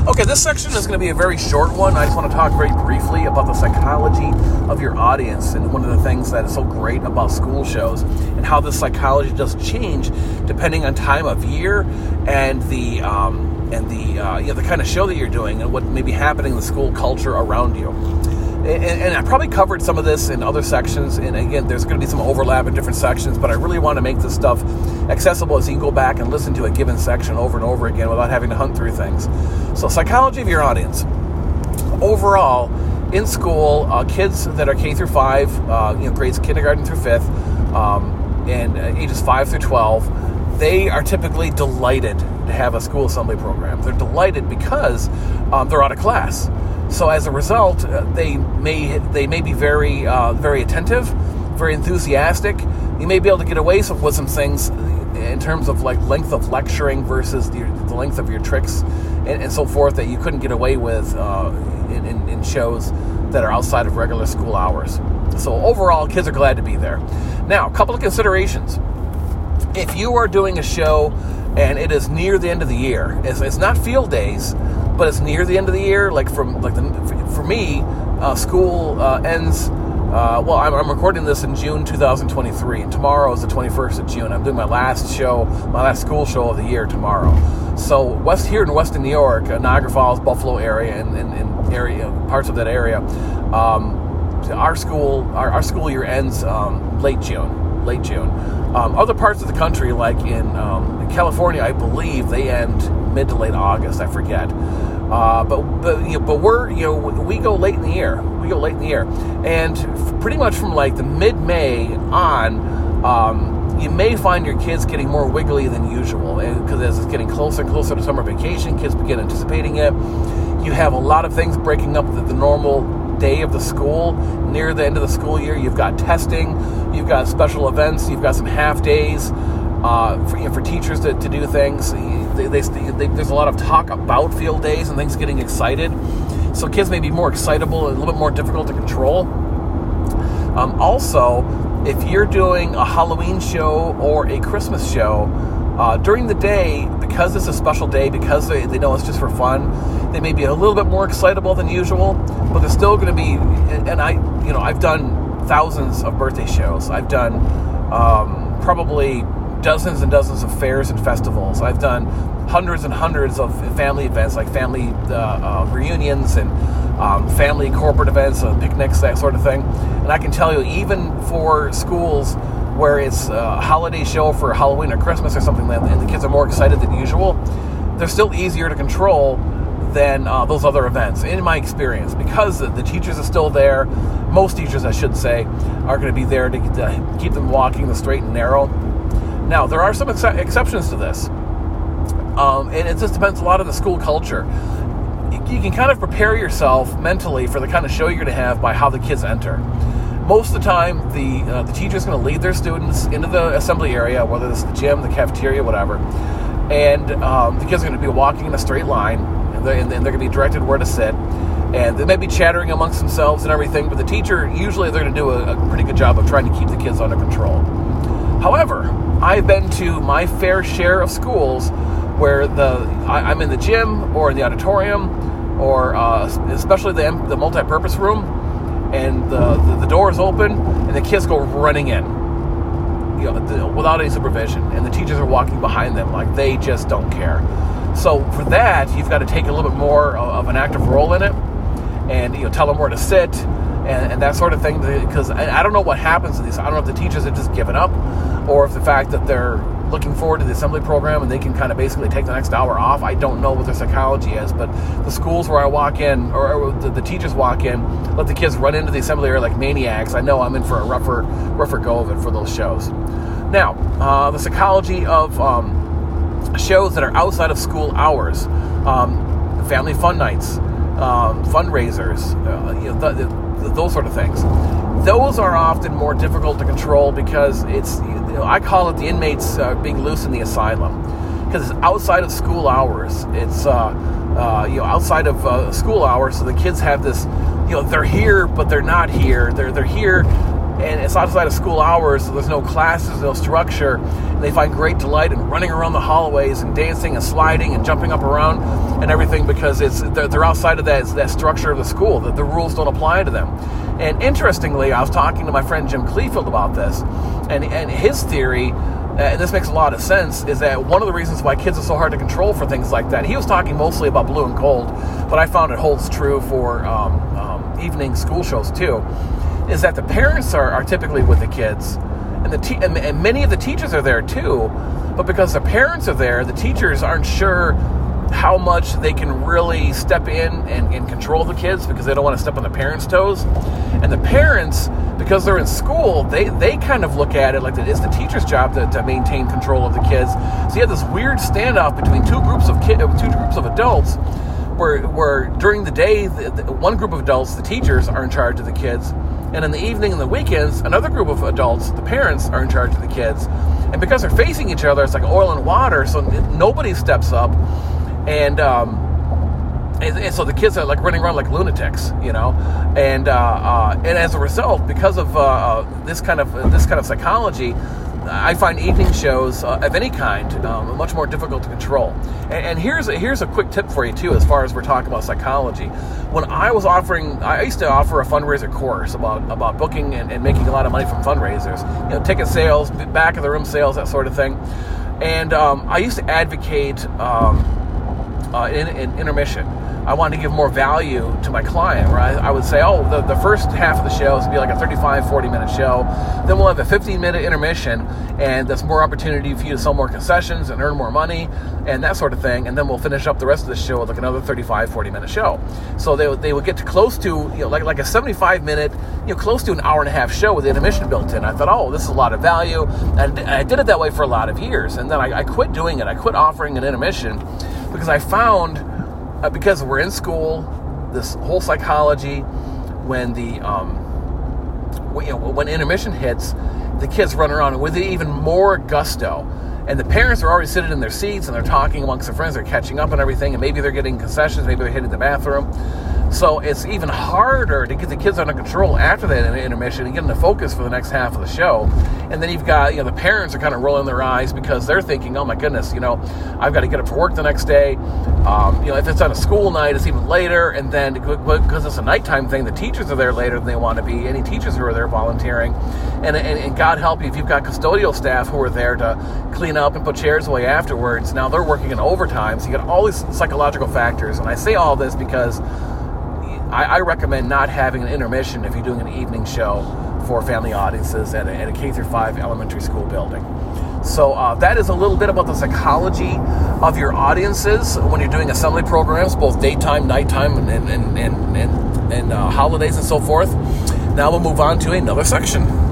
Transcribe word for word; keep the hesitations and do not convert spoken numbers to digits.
Okay, this section is going to be a very short one. I just want to talk very briefly about the psychology of your audience, and one of the things that is so great about school shows and how this psychology does change depending on time of year and the um, and the uh, you know, the kind of show that you're doing and what may be happening in the school culture around you. And, and I probably covered some of this in other sections, and again, there's going to be some overlap in different sections, but I really want to make this stuff accessible as you can go back and listen to a given section over and over again without having to hunt through things. So, psychology of your audience. Overall, in school, uh, kids that are K through five, uh, you know, grades kindergarten through fifth, um, and uh, ages five through twelve, they are typically delighted to have a school assembly program. They're delighted because um, they're out of class. So as a result, uh, they may they may be very uh, very attentive, very enthusiastic. You may be able to get away with some things in terms of like length of lecturing versus the, the length of your tricks and, and so forth that you couldn't get away with uh, in, in, in shows that are outside of regular school hours. So overall, kids are glad to be there. Now, a couple of considerations. If you are doing a show and it is near the end of the year, it's, it's not field days, but it's near the end of the year. Like from like the, for me, uh, school uh, ends. Uh, well, I'm, I'm recording this in June two thousand twenty-three, and tomorrow is the twenty-first of June. I'm doing my last show, my last school show of the year tomorrow. So west here in Western New York, uh, Niagara Falls, Buffalo area, and, and, and area parts of that area, um, our school our, our school year ends um, late June. Late June. Um, other parts of the country, like in, um, in California, I believe they end mid to late August. I forget. Uh, but but you know, but we're you know we go late in the year. We go late in the year, and pretty much from like the mid-May on, um, you may find your kids getting more wiggly than usual, because as it's getting closer and closer to summer vacation, kids begin anticipating it. You have a lot of things breaking up the, the normal day of the school. Near the end of the school year, you've got testing, you've got special events, you've got some half days uh, for, you know, for teachers to, to do things. They, they, they, there's a lot of talk about field days and things getting excited. So kids may be more excitable and a little bit more difficult to control. Um, also, if you're doing a Halloween show or a Christmas show, uh, during the day, because it's a special day, because they, they know it's just for fun, they may be a little bit more excitable than usual, but they're still going to be, and I, you know, I've done thousands of birthday shows. I've done um, probably dozens and dozens of fairs and festivals. I've done hundreds and hundreds of family events, like family uh, uh, reunions and um, family corporate events, uh, picnics, that sort of thing. And I can tell you, even for schools where it's a holiday show for Halloween or Christmas or something like that, and the kids are more excited than usual, they're still easier to control than uh, those other events, in my experience, because the, the teachers are still there. Most teachers, I should say, are going to be there to, to keep them walking the straight and narrow. Now, there are some ex- exceptions to this, um, and it just depends a lot on the school culture. You, you can kind of prepare yourself mentally for the kind of show you're going to have by how the kids enter. Most of the time, the uh, the teacher's going to lead their students into the assembly area, whether it's the gym, the cafeteria, whatever, and um, the kids are going to be walking in a straight line, and they're, and they're going to be directed where to sit, and they may be chattering amongst themselves and everything, but the teacher, usually they're going to do a, a pretty good job of trying to keep the kids under control. However, I've been to my fair share of schools where the I, I'm in the gym or in the auditorium, or uh, especially the the multi-purpose room, and the, the the door is open and the kids go running in, you know, the, without any supervision, and the teachers are walking behind them like they just don't care. So for that, you've got to take a little bit more of an active role in it, and you know, tell them where to sit and, and that sort of thing. Because I, I don't know what happens to these. I don't know if the teachers have just given up, or if the fact that they're looking forward to the assembly program and they can kind of basically take the next hour off. I don't know what their psychology is, but the schools where I walk in, or, or the, the teachers walk in, let the kids run into the assembly area like maniacs. I know I'm in for a rougher, rougher go of it for those shows. Now, uh, the psychology of um, shows that are outside of school hours, um, family fun nights, um, fundraisers, uh, you know, the, the, those sort of things. Those are often more difficult to control because it's, you know, I call it the inmates uh, being loose in the asylum, because it's outside of school hours. It's uh, uh, you know, outside of uh, school hours, so the kids have this, you know, they're here but they're not here. They're they're here and it's outside of school hours, so there's no classes, no structure, and they find great delight in running around the hallways and dancing and sliding and jumping up around and everything, because it's they're, they're outside of that that structure of the school, that the rules don't apply to them. And interestingly, I was talking to my friend Jim Clefield about this, and and his theory, and this makes a lot of sense, is that one of the reasons why kids are so hard to control for things like that, he was talking mostly about Blue and Gold, but I found it holds true for um, um, evening school shows too, is that the parents are, are typically with the kids, and the te- and, and many of the teachers are there too, but because the parents are there, the teachers aren't sure how much they can really step in and, and control the kids, because they don't want to step on the parents' toes. And the parents, because they're in school, they, they kind of look at it like it's the teacher's job to, to maintain control of the kids. So you have this weird standoff between two groups of kid, two groups of adults, where where during the day, the, the, one group of adults, the teachers, are in charge of the kids, and in the evening and the weekends, another group of adults, the parents, are in charge of the kids. And because they're facing each other, it's like oil and water, so nobody steps up. And, um, and, and so the kids are like running around like lunatics, you know, and uh, uh, and as a result, because of uh, uh, this kind of uh, this kind of psychology, I find evening shows uh, of any kind um, much more difficult to control. And, and here's a, here's a quick tip for you too, as far as we're talking about psychology. When I was offering, I used to offer a fundraiser course about about booking and, and making a lot of money from fundraisers, you know, ticket sales, back of the room sales, that sort of thing. And um, I used to advocate. Um, Uh, in, in intermission. I wanted to give more value to my client, where I, I would say, oh, the, the first half of the show is going to be like a thirty-five, forty minute show. Then we'll have a fifteen minute intermission, and that's more opportunity for you to sell more concessions and earn more money and that sort of thing. And then we'll finish up the rest of the show with like another thirty-five, forty minute show. So they, they would get to close to, you know, like, like a seventy-five minute, you know, close to an hour and a half show with the intermission built in. I thought, oh, this is a lot of value. And I did it that way for a lot of years. And then I, I quit doing it. I quit offering an intermission, because I found, uh, because we're in school, this whole psychology, when the um, when, you know, when intermission hits, the kids run around with even more gusto, and the parents are already sitting in their seats and they're talking amongst their friends, they're catching up and everything, and maybe they're getting concessions, maybe they're hitting the bathroom. So it's even harder to get the kids under control after that intermission and get them to focus for the next half of the show. And then you've got, you know, the parents are kind of rolling their eyes because they're thinking, oh my goodness, you know, I've got to get up for work the next day. Um, you know, if it's on a school night, it's even later. And then because it's a nighttime thing, the teachers are there later than they want to be. Any teachers who are there volunteering. And, and, and God help you if you've got custodial staff who are there to clean up and put chairs away afterwards. Now they're working in overtime. So you got all these psychological factors. And I say all this because I, I recommend not having an intermission if you're doing an evening show for family audiences at a, at a K through five elementary school building. So uh, that is a little bit about the psychology of your audiences when you're doing assembly programs, both daytime, nighttime, and and and and, and uh, holidays and so forth. Now we'll move on to another section.